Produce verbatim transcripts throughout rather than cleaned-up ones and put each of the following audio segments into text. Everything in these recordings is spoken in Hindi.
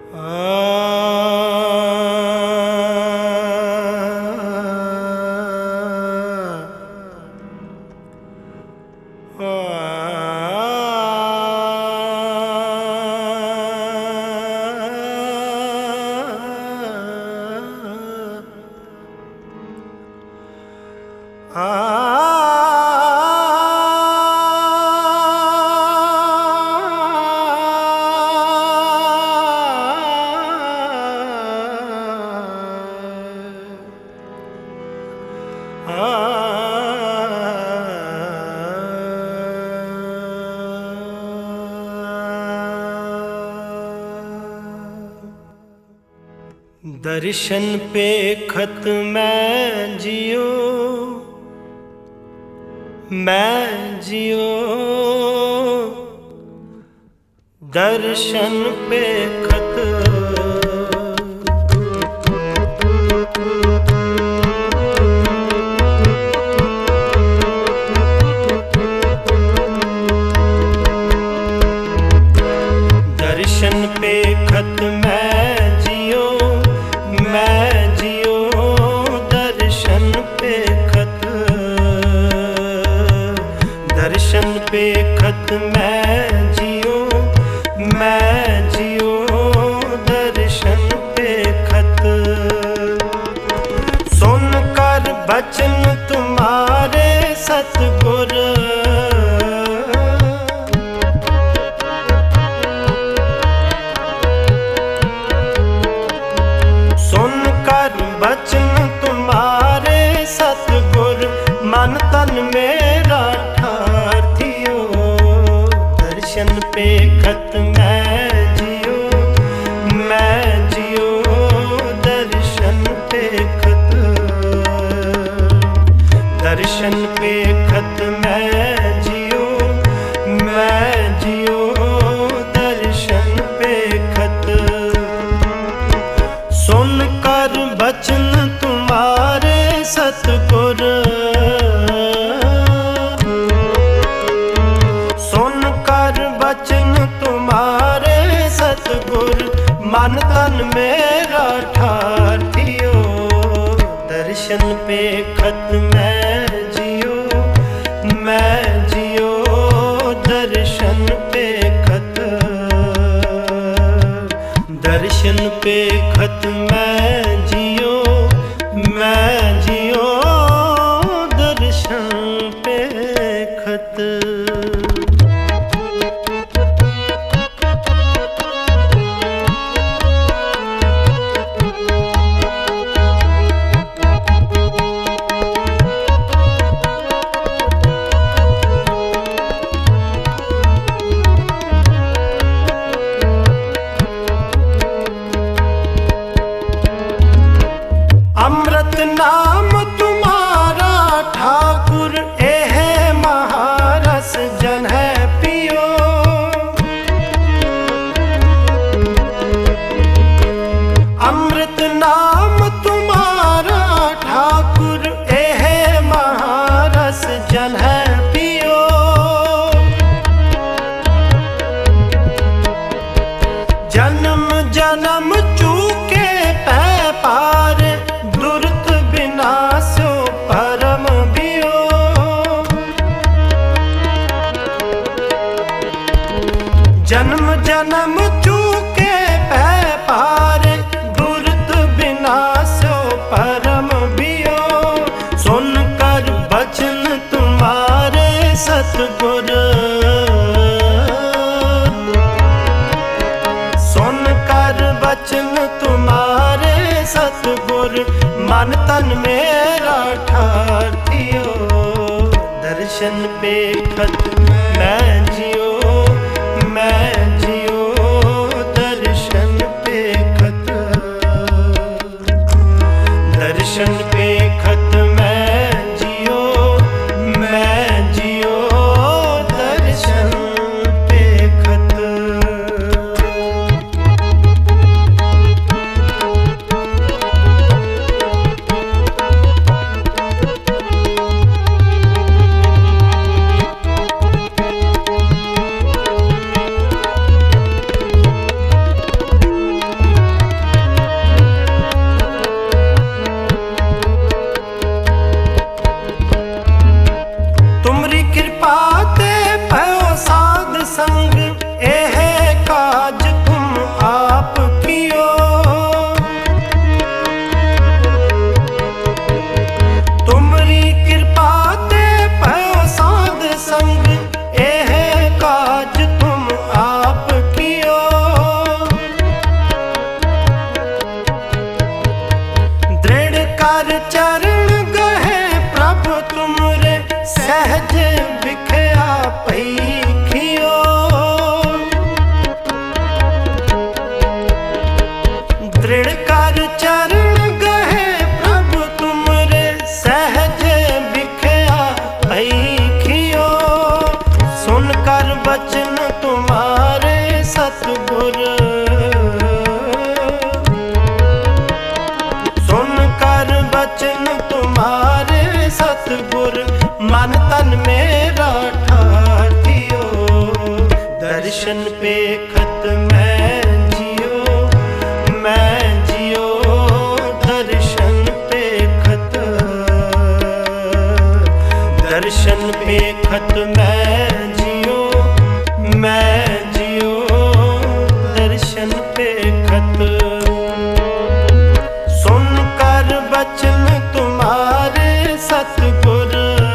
दर्शन पे खत मैं जियो, मैं जियो दर्शन पे खत। दर्शन पे खत मैं जियो, मैं जियो दर्शन पे खत। दर्शन पे खत मैं जियो, मैं जियो दर्शन पे खत। सुन कर बचन तुम्हारे सतगुर, बचन तुम्हारे सतगुर मन तन मेरा ठाथियो। दर्शन पे खत मैं जियो, मैं जियो दर्शन पे खत। दर्शन पे खत मैं जियो, मैं जियो दर्शन पे खत। सुन कर बचन तुम्हारे सतगुर, सुन कर बचन तुम्हारे सतगुर मन तन मेरा ठाथियो। दर्शन पे खत मैं जियो, मैं जियो दर्शन पे खत। दर्शन पे खत मैं जियो, मैं जियो दर्शन पे खत। अमृत नाम तुम्हारा ठाकुर एह महारस जन है पियो। अमृत नाम तुम्हारा ठाकुर एह महारस जन है पियो। जन्म जन्म चूके पै पार, दुर्त विनाशो परम बियो। जन्म जन्म चूके पै पार, दुर्त विनाशो परम बियो। सुन कर बचन तुम्हारे सतगुर, सुन कर बचन तुम्हारे सतगुर मन तन मेरा ठाथियो। दर्शन पे खत मैं जियो, मैं जियो दर्शन पे खत। दर्शन पे खत मैं जियो, मैं जियो दर्शन पे खत। बचन तुम्हारे सतगुर, सुन कर बचन तुम्हारे सतगुर, मन तन मेरा ठाठियो। दर्शन पेखत मैं जियो, मैं जियो दर्शन पेखत, दर्शन पेखत मैं जियो, मैं जियो दर्शन पेखत। सुन कर बचन तुम्हारे सतगुर,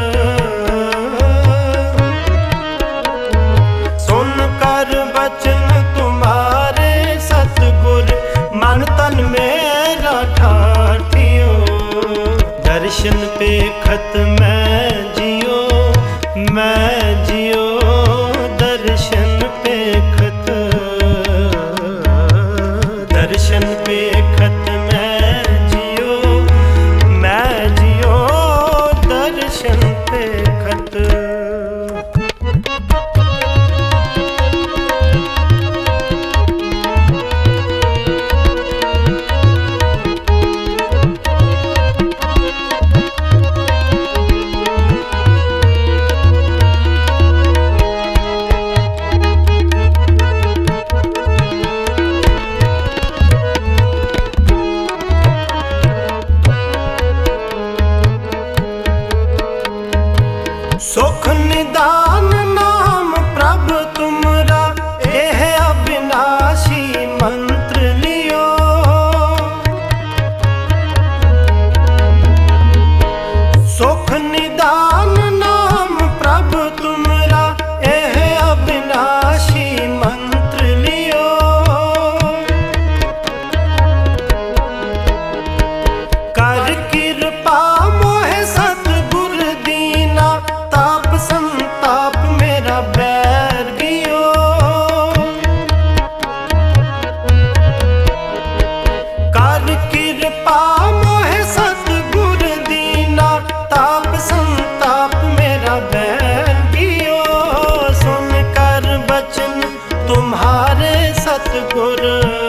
सुन कर बचन तुम्हारे सतगुर, मन तन मेरा ठाठियो। दर्शन पेखत मैं जियो, मैं जियो दर्शन पेखत, दर्शन पेखत मैं जियो, मैं जियो दर्शन पेखत। सुख निदान नाम प्रभ तुमरा, एह अविनाशी मंत्र लियो। सुख निदान नाम प्रभ तुमरा, एह अविनाशी मंत्र लियो। कर कृपा मोहे सतगुर दीना, ताप संताप मेरा बैर गियो। कर कृपा मोहे सतगुर दीना, ताप संताप मेरा बैर गियो। सुन कर बचन तुम्हारे सतगुर,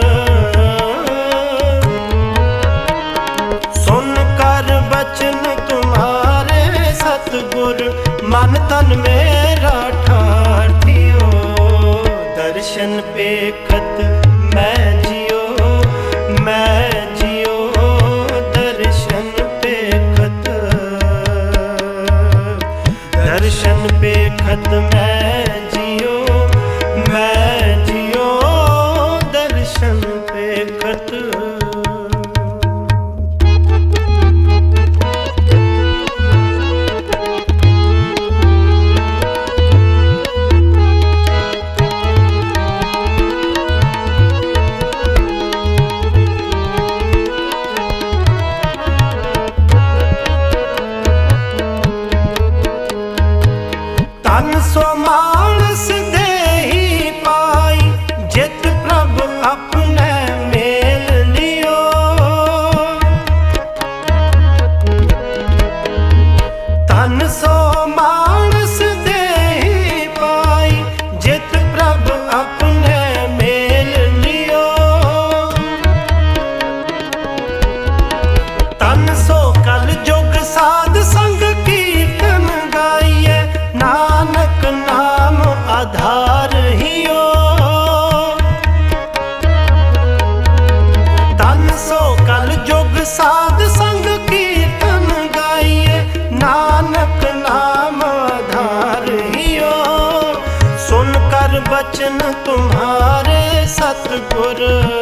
सुन कर बचन तुम्हारे सतगुर, मन तन मेरा ठाठियो। दर्शन पेखत मैं जियो, मैं जियो दर्शन पेखत, दर्शन पेखत मैं जियो, मैं जियो दर्शन पेखत। तन सो मानस देहि पाई, जित प्रभ अपने मेल लियो। तन सो मानस देहि पाई, जित प्रभ अपने मेल लियो। तन सो कल जुग साध संग कीर्तन गाइए, नानक नाम आधार हियो। तन सो कल जुग साध संग कीर्तन गाइए, नानक नाम आधार हियो। सुन कर बचन तुम्हारे सतगुर,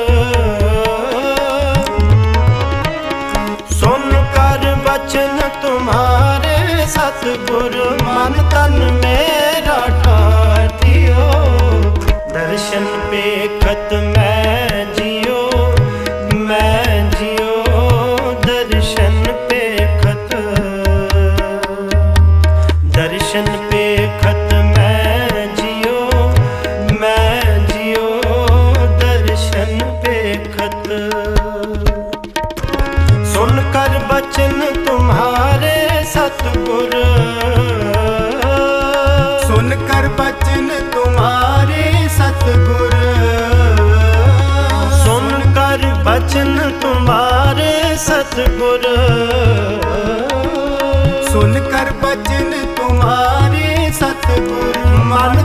सुन कर बचन तुम्हारे सतगुर, मन तन मेरा ठाठियो। दर्शन पेखत मैं जियो, मैं जियो दर्शन पेखत, दर्शन पेखत मैं जियो, मैं जियो दर्शन पेखत। सुन कर बचन तुम्हारे सतगुर, सुन कर बचन बचन तुम्हारे सतगुर। सुन कर बचन तुम्हारे सतगुर। मन